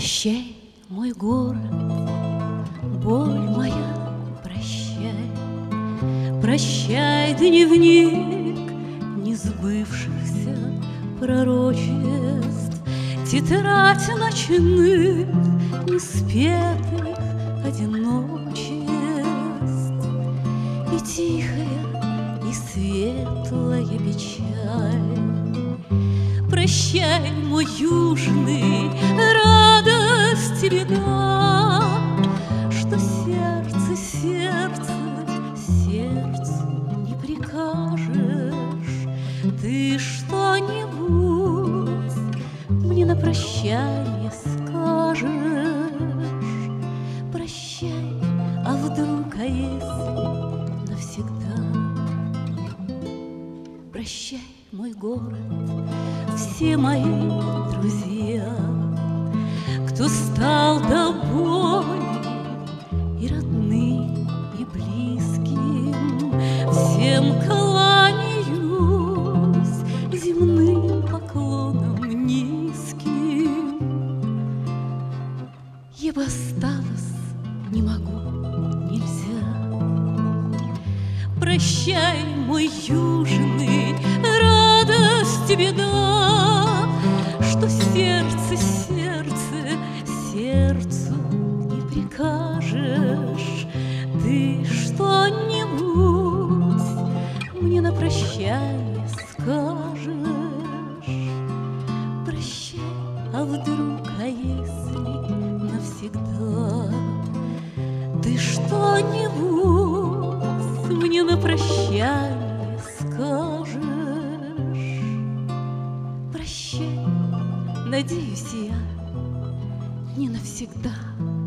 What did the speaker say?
Прощай, мой город, боль моя, прощай. Прощай, дневник несбывшихся пророчеств, тетрадь ночных неспетых одиночеств. И тихая, и светлая печаль. Прощай, мой южный, радость и беда, что сердце сердцу не прикажешь. Ты что-нибудь мне на прощание скажешь. Прощай, а вдруг, а если навсегда? Прощай, мой город, все мои друзья, кто стал тобой и родным, и близким. Всем кланяюсь земным поклоном низким. Я бы осталась, не могу, нельзя. Прощай, мой южный, радость и беда, что сердцу не прикажешь. Ты что-нибудь мне на прощание скажешь. Прощай, а вдруг, а если навсегда? Ты что-нибудь мне на прощание скажешь. Прощай, надеюсь я, не навсегда.